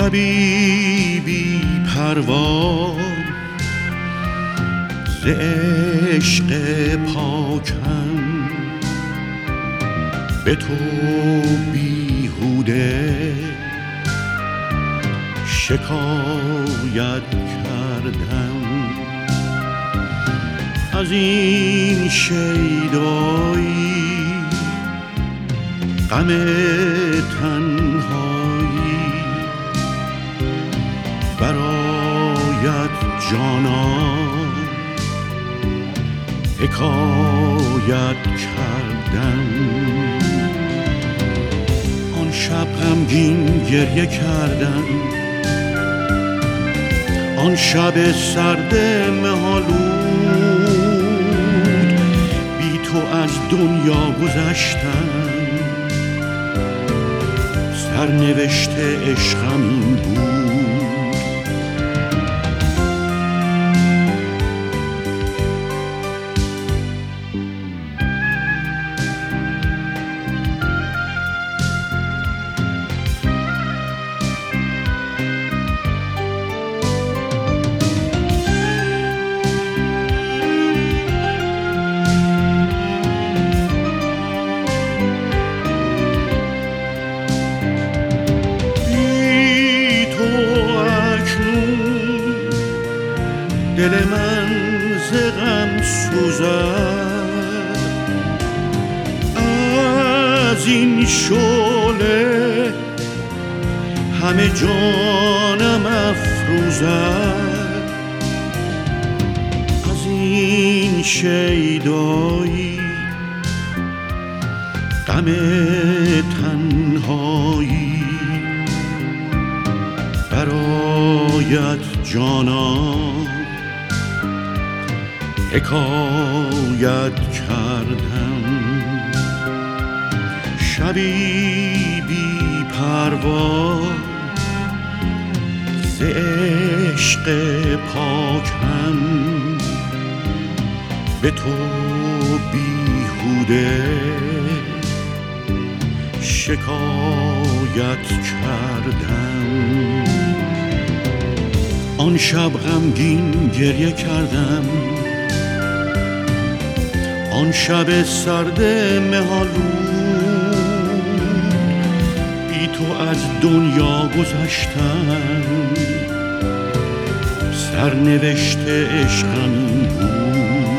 شبی بی پروا ز عشق پاکم به تو بیهوده شکایت کردم. از این شیدایی غم تنهایی برایت جانان حکایت کردم. آن شب غمگین گریه کردم، آن شب سرد مه‌آلود بی تو از دنیا گذشتم. سرنوشت عشقم این بود. دل من ز غم سوزد، از این شعله همه جانم افروزد. از این شیدایی غم تنهایی برایت جانان حکایت کردم. شبی بی پروا ز عشق پاکم به تو بیهوده شکایت کردم. آن شب غمگین گریه کردم، آن شب سرد مه‌آلود بی تو از دنیا گذشتم. سرنوشت عشقم این بود.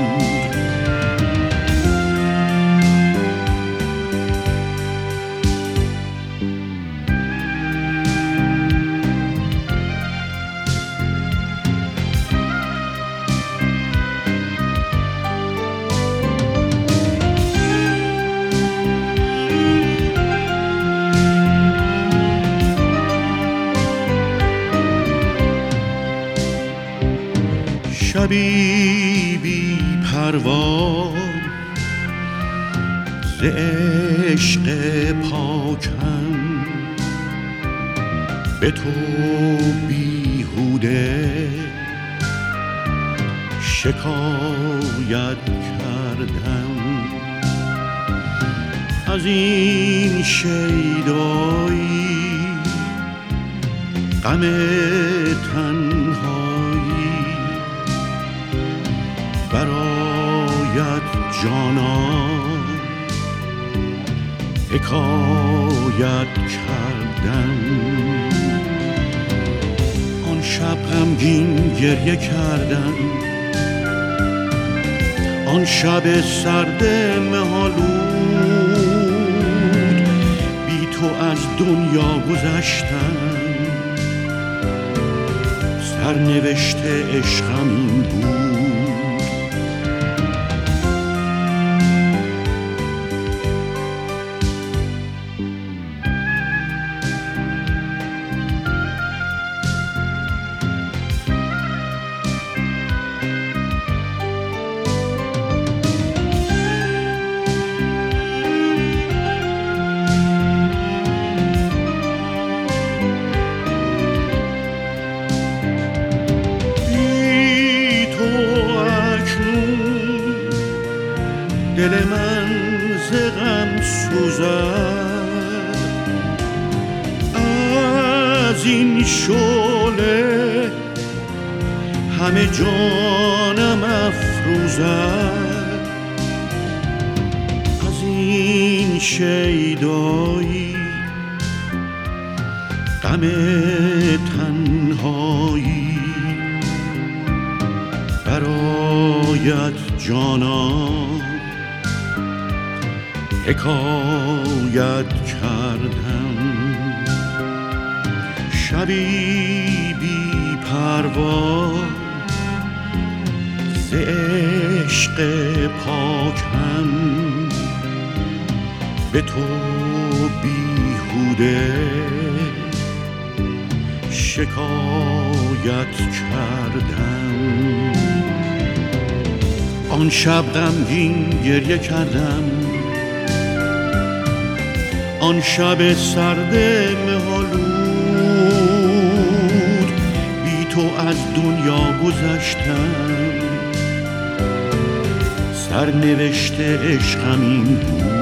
شبی بی پروا ز عشق پاکم به تو بیهوده شکایت کردم. از این شیدایی غم تنهایی برایت جانان حکایت کردم. آن شب غمگین گریه کردم، آن شب سرد مه‌آلود بی تو از دنیا گذشتم. سرنوشت عشقم این بود. شعله همه جانم افروزد، از این شیدایی غم تنهایی برایت جانان حکایت کردم. شبی بی پروا ز عشق پاکم به تو بیهوده شکایت کردم. آن شب غمگین گریه کردم، آن شب سرد مه‌آلود بی تو از دنیا گذشتم. سرنوشت عشقم این بود